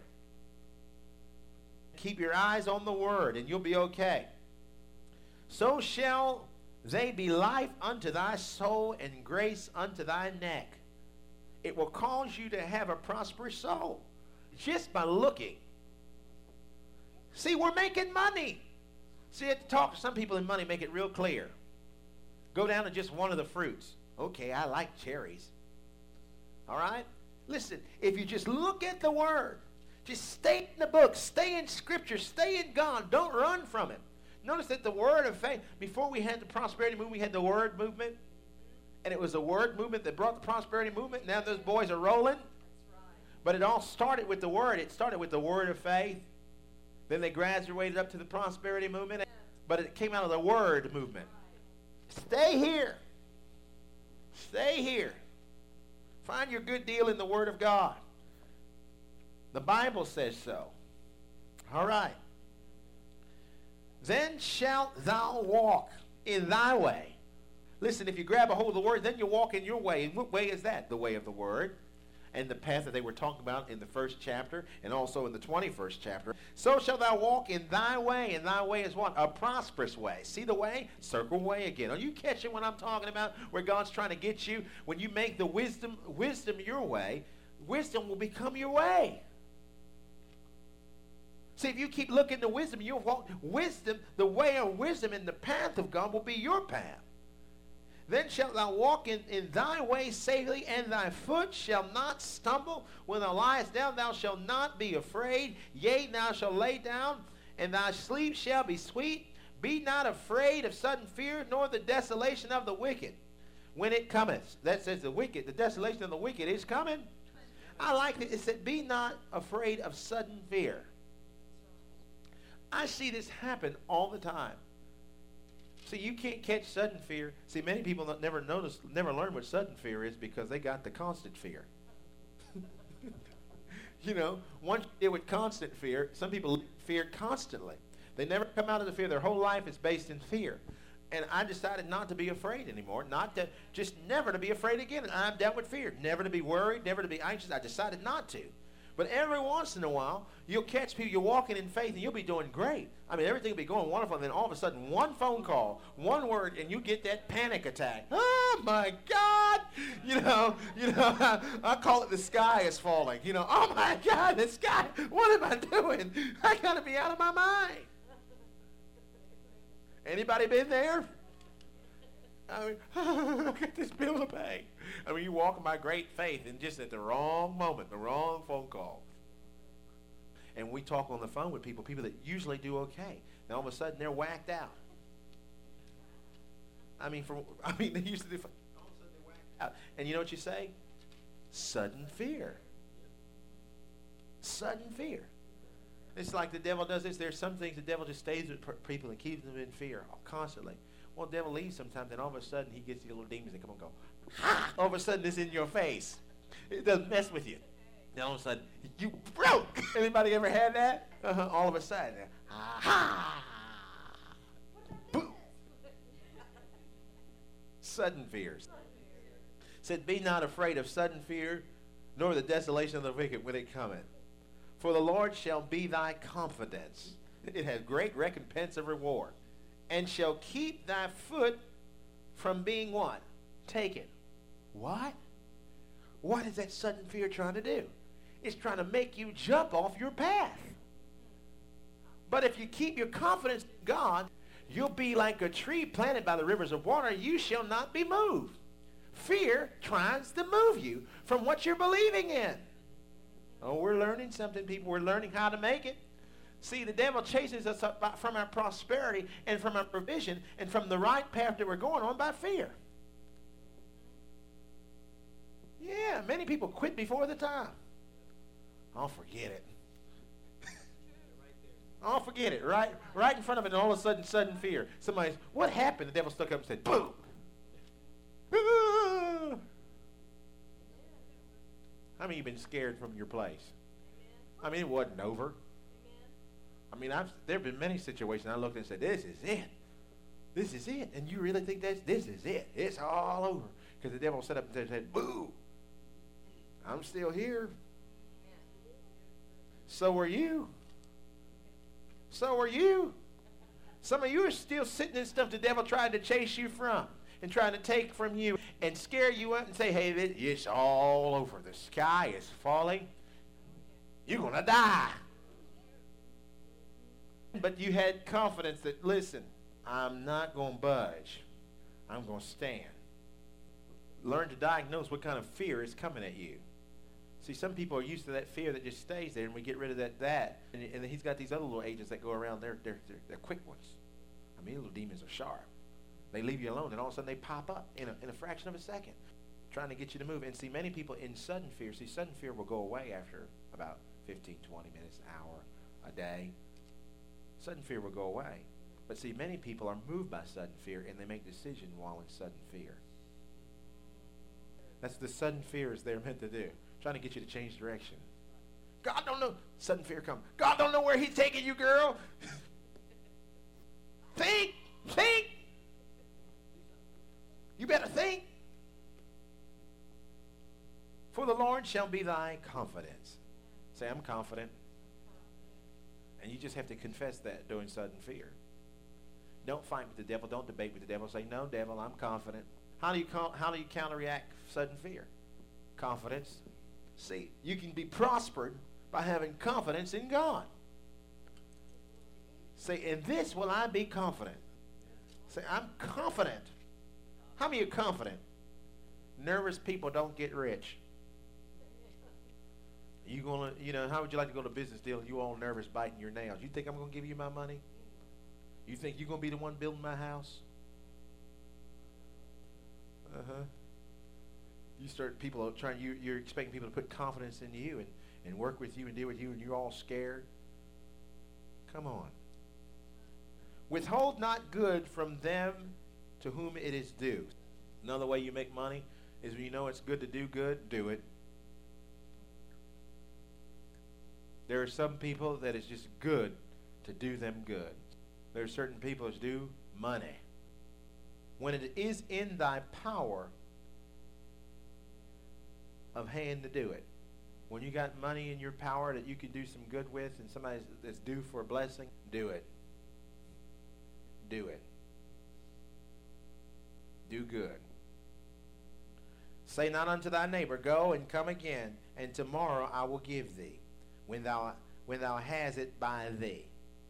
Keep your eyes on the word, and you'll be okay. So shall they be life unto thy soul and grace unto thy neck. It will cause you to have a prosperous soul just by looking. See, we're making money. See, to talk to some people in money, make it real clear. Go down to just one of the fruits. Okay, I like cherries. All right? Listen, if you just look at the word, just stay in the book, stay in scripture, stay in God. Don't run from it. Notice that the word of faith, before we had the prosperity movement, we had the word movement. And it was the word movement that brought the prosperity movement. Now those boys are rolling. That's right. But it all started with the word. It started with the word of faith. Then they graduated up to the prosperity movement. Yeah. But it came out of the word movement. Right. Stay here. Stay here. Find your good deal in the word of God. The Bible says so. All right. Then shalt thou walk in thy way. Listen, if you grab a hold of the word, then you walk in your way. And what way is that? The way of the word. And the path that they were talking about in the first chapter and also in the 21st chapter. So shalt thou walk in thy way. And thy way is what? A prosperous way. See the way? Circle way again. Are you catching what I'm talking about? Where God's trying to get you? When you make the wisdom your way, wisdom will become your way. See, if you keep looking to wisdom, you'll walk. Wisdom, the way of wisdom and the path of God will be your path. Then shalt thou walk in thy way safely, and thy foot shall not stumble. When thou liest down, thou shalt not be afraid. Yea, thou shalt lay down, and thy sleep shall be sweet. Be not afraid of sudden fear, nor the desolation of the wicked, when it cometh. That says the desolation of the wicked is coming. I like it. It said, be not afraid of sudden fear. I see this happen all the time. See, you can't catch sudden fear. See, many people never learn what sudden fear is because they got the constant fear. You know, once you deal with constant fear, some people fear constantly. They never come out of the fear. Their whole life is based in fear. And I decided not to be afraid anymore, never to be afraid again. And I've dealt with fear, never to be worried, never to be anxious. I decided not to. But every once in a while, you'll catch people, you're walking in faith, and you'll be doing great. I mean, everything will be going wonderful, and then all of a sudden, one phone call, one word, and you get that panic attack. Oh, my God! I call it the sky is falling. Oh, my God, the sky, what am I doing? I got to be out of my mind. Anybody been there? I mean, I got this bill to pay. I mean, you walk by great faith and just at the wrong moment, the wrong phone call. And we talk on the phone with people that usually do okay. And all of a sudden, they're whacked out. They usually do. All of a sudden, they're whacked out. And you know what you say? Sudden fear. Sudden fear. It's like the devil does this. There's some things the devil just stays with people and keeps them in fear constantly. Well, the devil leaves sometimes, and all of a sudden he gets these little demons that come and go, ha! All of a sudden it's in your face. It doesn't mess with you. Then all of a sudden, you broke. Anybody ever had that? All of a sudden, ha! Boom. Sudden fears. Said, be not afraid of sudden fear, nor the desolation of the wicked when it cometh. For the Lord shall be thy confidence. It has great recompense of reward. And shall keep thy foot from being what? Taken. What? What is that sudden fear trying to do? It's trying to make you jump off your path. But if you keep your confidence in God, you'll be like a tree planted by the rivers of water. You shall not be moved. Fear tries to move you from what you're believing in. Oh, we're learning something, people. We're learning how to make it. See, the devil chases us up from our prosperity and from our provision and from the right path that we're going on by fear. Yeah, many people quit before the time. I'll forget it. I'll forget it. Right in front of it, and all of a sudden fear. Somebody's, what happened? The devil stuck up and said, boom. Ah! How many of you been scared from your place? I mean, it wasn't over. I mean, there have been many situations I looked and said, this is it. This is it. And you really think this is it. It's all over. Because the devil set up and said, boo. I'm still here. So are you. So are you. Some of you are still sitting in stuff the devil tried to chase you from and trying to take from you and scare you up and say, hey, it's all over. The sky is falling. You're going to die. But you had confidence that, listen, I'm not going to budge. I'm going to stand. Learn to diagnose what kind of fear is coming at you. See, some people are used to that fear that just stays there, and we get rid of that. And he's got these other little agents that go around. They're quick ones. I mean, little demons are sharp. They leave you alone, and all of a sudden they pop up in a fraction of a second, trying to get you to move. And see, many people in sudden fear, sudden fear will go away after about 15, 20 minutes, an hour, a day. Sudden fear will go away. But see, many people are moved by sudden fear, and they make decisions while in sudden fear. That's the sudden fears they're meant to do, trying to get you to change direction. God don't know. Sudden fear comes. God don't know where he's taking you, girl. Think. You better think. For the Lord shall be thy confidence. Say, I'm confident. And you just have to confess that during sudden fear. Don't fight with the devil. Don't debate with the devil. Say, no, devil, I'm confident. How do you counteract sudden fear? Confidence. See, you can be prospered by having confidence in God. Say, in this will I be confident. Say, I'm confident. How many are confident? Nervous people don't get rich. You gonna, how would you like to go to a business deal and you all nervous biting your nails? You think I'm gonna give you my money? You think you're gonna be the one building my house? You start people are trying. You're expecting people to put confidence in you and work with you and deal with you, and you're all scared. Come on. Withhold not good from them to whom it is due. Another way you make money is when you know it's good to do good, do it. There are some people that it's just good to do them good. There are certain people that do money. When it is in thy power of hand to do it. When you got money in your power that you can do some good with and somebody that's due for a blessing, do it. Do it. Do good. Say not unto thy neighbor, go and come again, and tomorrow I will give thee, when thou hast it by thee.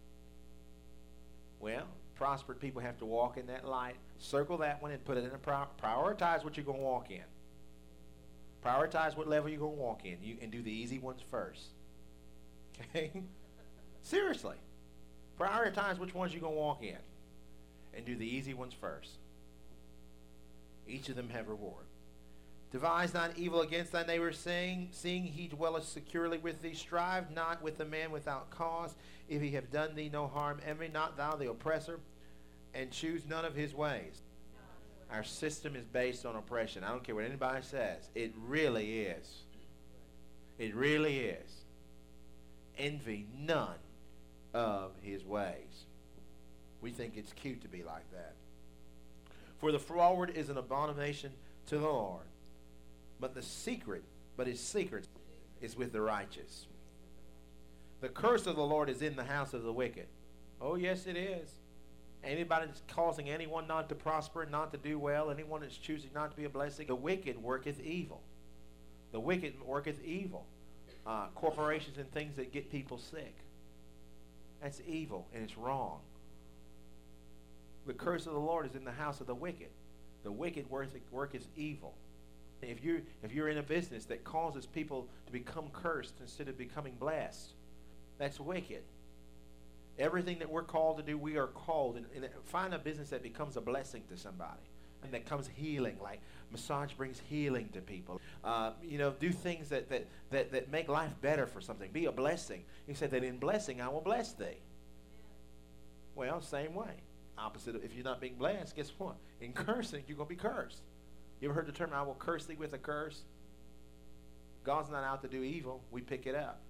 Well, prospered people have to walk in that light. Circle that one and put it in a prioritize what you're going to walk in. Prioritize what level you're going to walk in. And do the easy ones first. Okay? Seriously. Prioritize which ones you're going to walk in. And do the easy ones first. Each of them have reward. Devise not evil against thy neighbor, seeing he dwelleth securely with thee. Strive not with the man without cause, if he have done thee no harm. Envy not thou the oppressor, and choose none of his ways. Our system is based on oppression. I don't care what anybody says. It really is. It really is. Envy none of his ways. We think it's cute to be like that. For the froward is an abomination to the Lord, but his secret is with the righteous. The curse of the Lord is in the house of the wicked. Oh, yes, it is. Anybody that's causing anyone not to prosper, not to do well, anyone that's choosing not to be a blessing, the wicked worketh evil. The wicked worketh evil. Corporations and things that get people sick. That's evil, and it's wrong. The curse of the Lord is in the house of the wicked. The wicked worketh evil. If you're in a business that causes people to become cursed instead of becoming blessed, that's wicked. Everything that we're called to do, we are called. And find a business that becomes a blessing to somebody and that comes healing, like massage brings healing to people. Do things that make life better for something. Be a blessing. He said that in blessing I will bless thee. Well, same way. Opposite of, if you're not being blessed, guess what? In cursing, you're going to be cursed. You ever heard the term, I will curse thee with a curse? God's not out to do evil. We pick it up.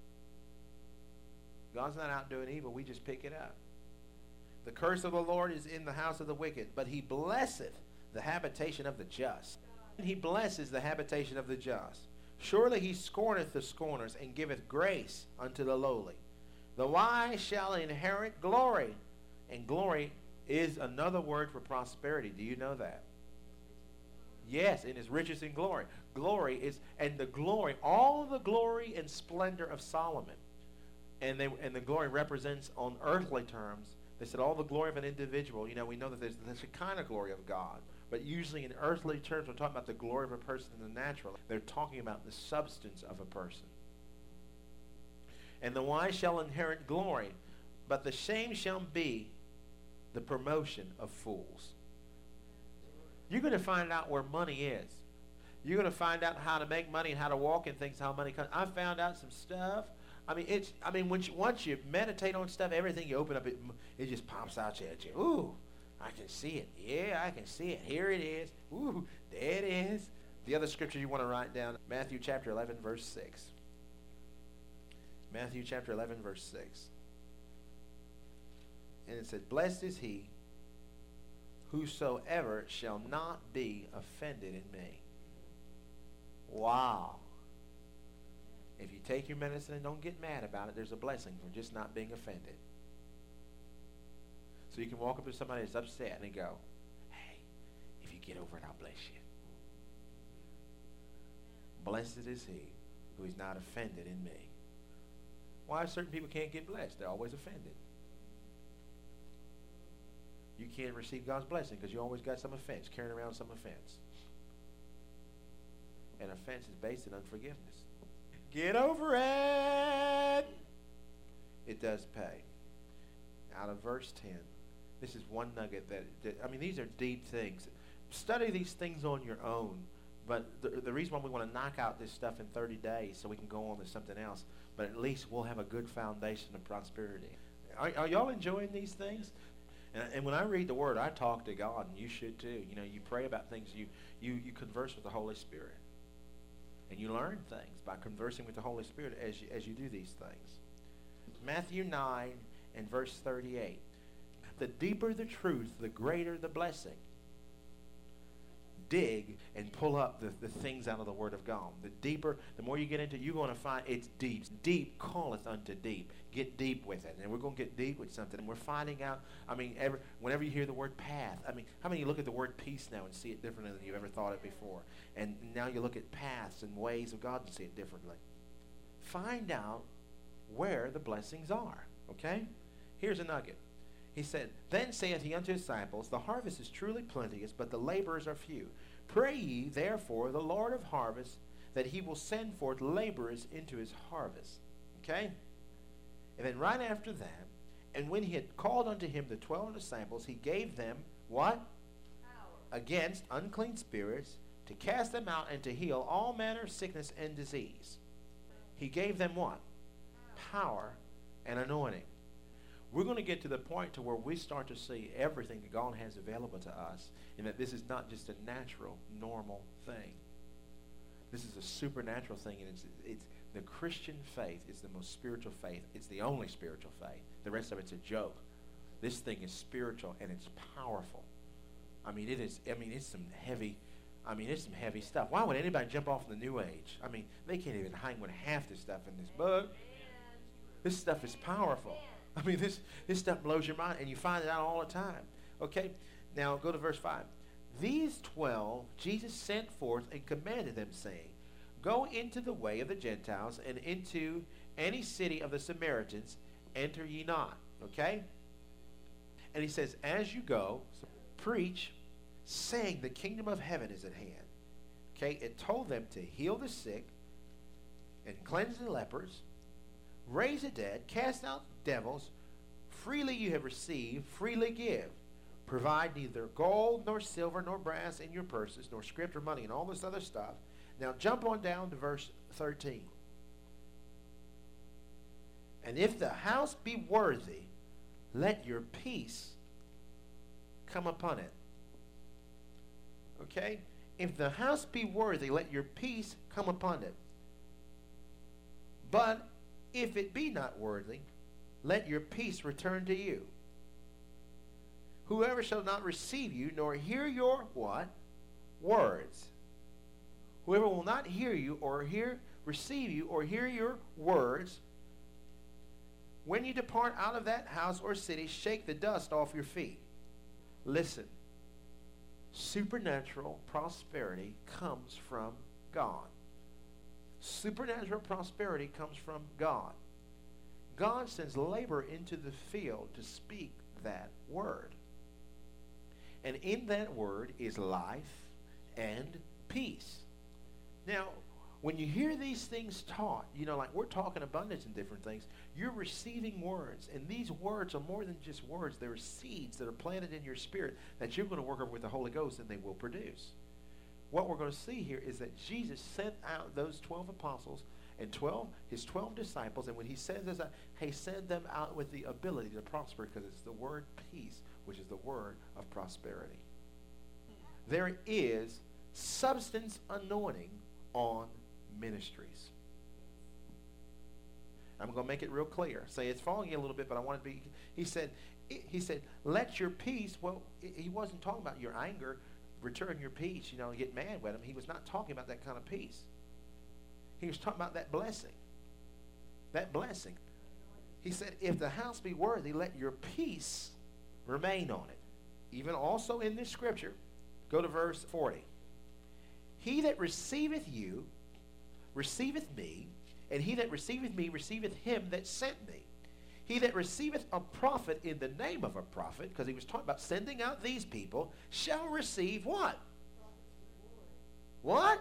God's not out doing evil. We just pick it up. The curse of the Lord is in the house of the wicked, but he blesseth the habitation of the just. He blesses the habitation of the just. Surely he scorneth the scorners and giveth grace unto the lowly. The wise shall inherit glory. And glory is another word for prosperity. Do you know that? Yes, and it's riches in glory. Glory is, and the glory, all the glory and splendor of Solomon. And the glory represents on earthly terms. They said all the glory of an individual. We know that there's a kind of glory of God. But usually in earthly terms, we're talking about the glory of a person in the natural. They're talking about the substance of a person. And the wise shall inherit glory, but the shame shall be the promotion of fools. You're going to find out where money is. You're going to find out how to make money and how to walk in things, how money comes. I found out some stuff. Once you meditate on stuff, everything you open up, it just pops out at you. Ooh, I can see it. Yeah, I can see it. Here it is. Ooh, there it is. The other scripture you want to write down, Matthew chapter 11, verse 6. Matthew chapter 11, verse 6. And it said, blessed is he whosoever shall not be offended in me. Wow. If you take your medicine and don't get mad about it, there's a blessing for just not being offended. So you can walk up to somebody that's upset and go, hey, if you get over it, I'll bless you. Blessed is he who is not offended in me. Why certain people can't get blessed? They're always offended. You can't receive God's blessing because you always got some offense, carrying around some offense. And offense is based on unforgiveness. Get over it. It does pay. Out of verse 10, this is one nugget these are deep things. Study these things on your own. But the reason why we want to knock out this stuff in 30 days so we can go on to something else, but at least we'll have a good foundation of prosperity. Are y'all enjoying these things? And when I read the Word, I talk to God, and you should too. You pray about things. You converse with the Holy Spirit. And you learn things by conversing with the Holy Spirit as you do these things. Matthew 9 and verse 38. The deeper the truth, the greater the blessing. dig and pull up the things out of the Word of God. The deeper, the more you get into it, you're going to find it's deep. Deep calleth unto deep. Get deep with it. And we're going to get deep with something. And we're finding out, I mean, whenever you hear the word path, I mean, how many of you look at the word peace now and see it differently than you've ever thought it before? And now you look at paths and ways of God and see it differently. Find out where the blessings are, okay? Here's a nugget. He said, Then saith he unto his disciples, The harvest is truly plenteous, but the laborers are few. Pray ye, therefore, the Lord of harvest, that he will send forth laborers into his harvest. Okay? And then right after that, and when he had called unto him the 12 disciples, he gave them, what? Power. Against unclean spirits, to cast them out and to heal all manner of sickness and disease. He gave them what? Power and anointing. We're going to get to the point to where we start to see everything that God has available to us, and that this is not just a natural, normal thing. This is a supernatural thing, and it's the Christian faith is the most spiritual faith. It's the only spiritual faith. The rest of it's a joke. This thing is spiritual, and it's powerful. I mean, it's some heavy stuff. Why would anybody jump off in the New Age? I mean, they can't even hang with half this stuff in this book. This stuff is powerful. I mean, this stuff blows your mind, and you find it out all the time. Okay? Now, go to verse 5. These 12 Jesus sent forth and commanded them, saying, Go into the way of the Gentiles, and into any city of the Samaritans enter ye not. Okay? And he says, as you go, preach, saying the kingdom of heaven is at hand. Okay? It told them to heal the sick, and cleanse the lepers, raise the dead, cast out devils. Freely you have received, freely give. Provide neither gold nor silver nor brass in your purses, nor script or money, and all this other stuff. Now jump on down to verse 13. And if the house be worthy, let your peace come upon it. Okay? If the house be worthy, let your peace come upon it. But if it be not worthy, let your peace return to you. Whoever shall not receive you, nor hear your what? Words. Whoever will not hear you, or receive you, or hear your words, when you depart out of that house or city, shake the dust off your feet. Listen. Supernatural prosperity comes from God. Supernatural prosperity comes from God. God sends labor into the field to speak that word. And in that word is life and peace. Now, when you hear these things taught, you know, like we're talking abundance and different things, you're receiving words. And these words are more than just words. They're seeds that are planted in your spirit that you're going to work over with the Holy Ghost and they will produce. What we're going to see here is that Jesus sent out those 12 apostles and his 12 disciples, and when he sends us out, he sent them out with the ability to prosper, because it's the word peace, which is the word of prosperity. There is substance anointing on ministries. I'm going to make it real clear. Say it's falling a little bit, but I want it to be. He said, let your peace. Well, he wasn't talking about your anger. Return your peace, you know, and get mad with him. He was not talking about that kind of peace. He was talking about that blessing. That blessing. He said, if the house be worthy, let your peace remain on it. Even also in this scripture, go to verse 40. He that receiveth you, receiveth me, and he that receiveth me, receiveth him that sent me. He that receiveth a prophet in the name of a prophet, because he was talking about sending out these people, shall receive what? What?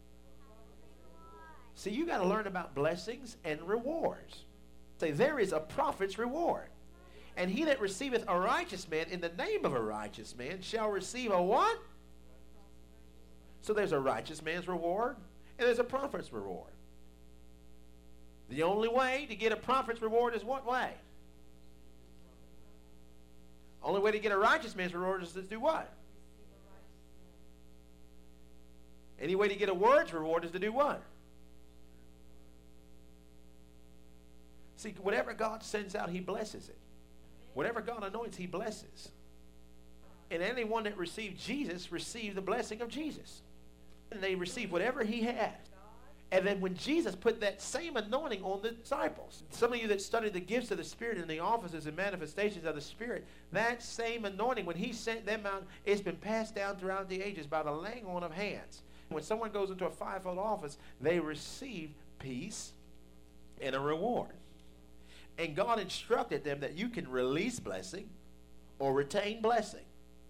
See, you got to learn about blessings and rewards. Say, there is a prophet's reward. And he that receiveth a righteous man in the name of a righteous man shall receive a what? So there's a righteous man's reward and there's a prophet's reward. The only way to get a prophet's reward is what way? Only way to get a righteous man's reward is to do what? Any way to get a word's reward is to do what? See, whatever God sends out, he blesses it. Whatever God anoints, he blesses. And anyone that received Jesus received the blessing of Jesus. And they received whatever he had. And then when Jesus put that same anointing on the disciples, some of you that study the gifts of the Spirit and the offices and manifestations of the Spirit, that same anointing, when he sent them out, it's been passed down throughout the ages by the laying on of hands. When someone goes into a fivefold office, they receive peace and a reward. And God instructed them that you can release blessing or retain blessing.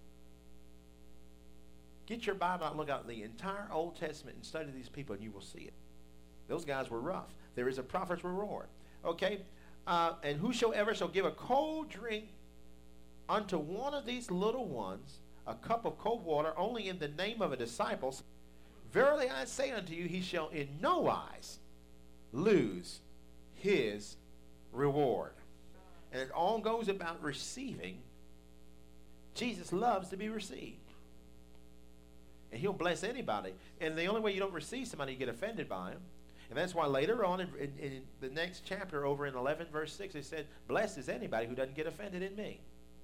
Get your Bible out and look out the entire Old Testament and study these people, and you will see it. Those guys were rough. There is a prophet's reward. Okay? And whosoever shall give a cold drink unto one of these little ones, a cup of cold water, only in the name of a disciple, verily I say unto you, he shall in no wise lose his reward. And it all goes about receiving. Jesus loves to be received. And he'll bless anybody. And the only way you don't receive somebody, you get offended by him. And that's why later on in the next chapter, over in 11 verse 6, it said, blessed is anybody who doesn't get offended in me.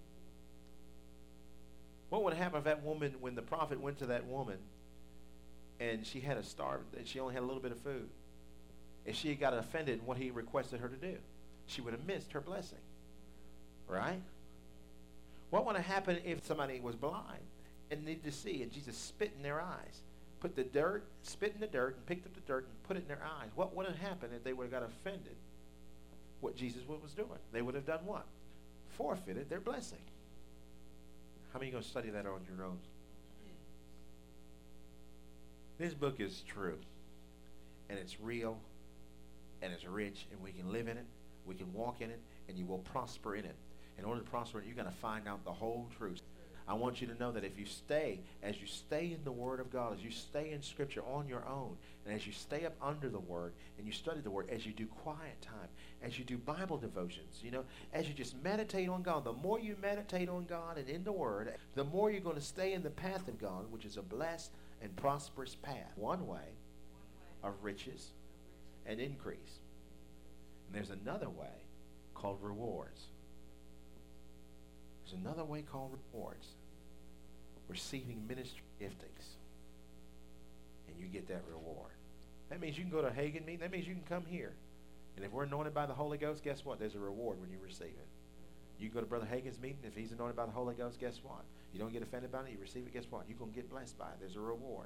What would happen if that woman, when the prophet went to that woman, and she had and she only had a little bit of food, if she had got offended in what he requested her to do, she would have missed her blessing. Right? What would have happened if somebody was blind and needed to see, and Jesus spit in their eyes? Put the dirt, spit in the dirt, and picked up the dirt and put it in their eyes. What would have happened if they would have got offended what Jesus was doing? They would have done what? Forfeited their blessing. How many are going to study that on your own? This book is true, and it's real, and it's rich, and we can live in it, we can walk in it, and you will prosper in it. In order to prosper in it, you're going to find out the whole truth. I want you to know that if you stay, as you stay in the Word of God, as you stay in Scripture on your own, and as you stay up under the Word, and you study the Word, as you do quiet time, as you do Bible devotions, as you just meditate on God, the more you meditate on God and in the Word, the more you're going to stay in the path of God, which is a blessed and prosperous path. One way of riches and increase. And there's another way called rewards. There's another way called rewards. Receiving ministry giftings. And you get that reward. That means you can go to a Hagen meeting. That means you can come here. And if we're anointed by the Holy Ghost, guess what? There's a reward when you receive it. You can go to Brother Hagen's meeting. If he's anointed by the Holy Ghost, guess what? You don't get offended by it. You receive it, guess what? You're going to get blessed by it. There's a reward.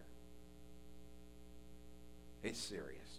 It's serious.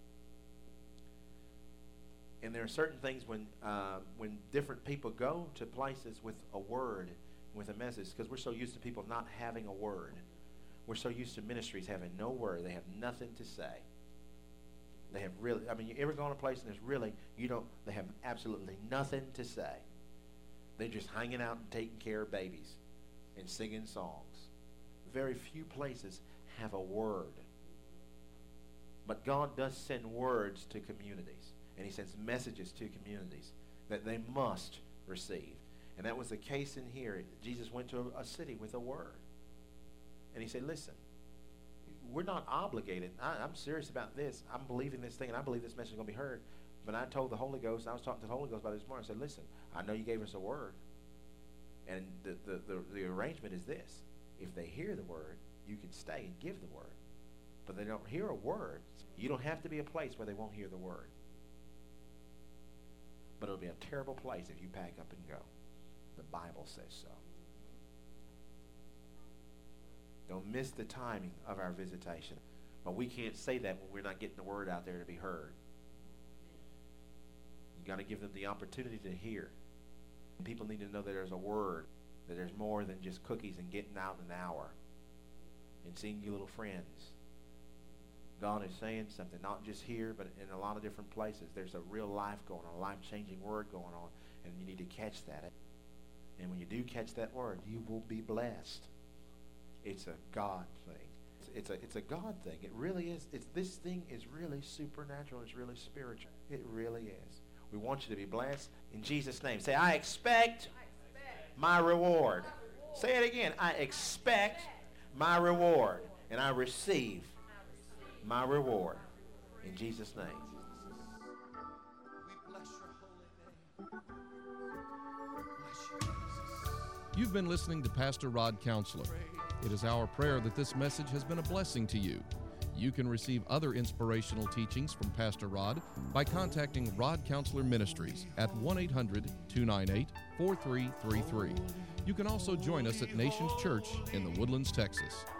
And there are certain things when different people go to places with a word, with a message, because we're so used to people not having a word. We're so used to ministries having no word. They have nothing to say. They have really, you ever gone to a place and there's really, they have absolutely nothing to say. They're just hanging out and taking care of babies and singing songs. Very few places have a word. But God does send words to communities. And he sends messages to communities that they must receive. And that was the case in here. Jesus went to a city with a word. And he said, listen, we're not obligated. I'm serious about this. I'm believing this thing, and I believe this message is going to be heard. But I told the Holy Ghost, I was talking to the Holy Ghost about this morning. I said, listen, I know you gave us a word. And the arrangement is this. If they hear the word, you can stay and give the word. But they don't hear a word. You don't have to be a place where they won't hear the word. But it'll be a terrible place if you pack up and go. The Bible says so. Don't miss the timing of our visitation. But we can't say that when we're not getting the word out there to be heard. You got to give them the opportunity to hear. People need to know that there's a word, that there's more than just cookies and getting out in an hour and seeing you little friends. God is saying something, not just here, but in a lot of different places. There's a real life going on, a life-changing word going on, and you need to catch that. And when you do catch that word, you will be blessed. It's a God thing. It's a God thing. It really is. This thing is really supernatural. It's really spiritual. It really is. We want you to be blessed in Jesus' name. Say, I expect my reward. Say it again. I expect my reward, and I receive my reward in Jesus' name. We bless your holy name. Bless you, Jesus. You've been listening to Pastor Rod Counselor. It is our prayer that this message has been a blessing to you. You can receive other inspirational teachings from Pastor Rod by contacting Rod Counselor Ministries at 1-800-298-4333. You can also join us at Nations Church in the Woodlands, Texas.